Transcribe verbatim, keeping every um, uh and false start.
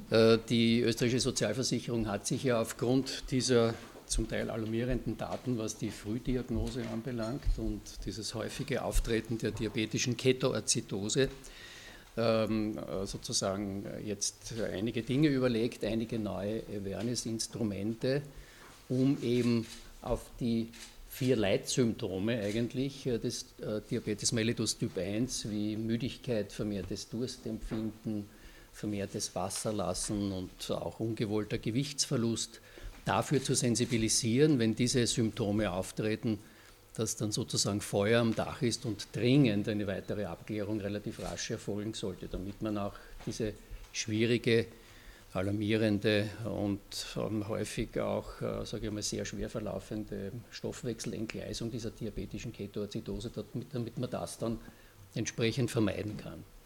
Die österreichische Sozialversicherung hat sich ja aufgrund dieser zum Teil alarmierenden Daten, was die Frühdiagnose anbelangt und dieses häufige Auftreten der diabetischen Ketoazidose, sozusagen jetzt einige Dinge überlegt, einige neue Awareness-Instrumente, um eben auf die vier Leitsymptome eigentlich des Diabetes mellitus Typ eins wie Müdigkeit, vermehrtes Durstempfinden, vermehrtes Wasserlassen und auch ungewollter Gewichtsverlust dafür zu sensibilisieren, wenn diese Symptome auftreten, dass dann sozusagen Feuer am Dach ist und dringend eine weitere Abklärung relativ rasch erfolgen sollte, damit man auch diese schwierige, alarmierende und ähm, häufig auch, äh, sage ich mal, sehr schwer verlaufende Stoffwechselentgleisung dieser diabetischen Ketoazidose, damit, damit man das dann entsprechend vermeiden kann.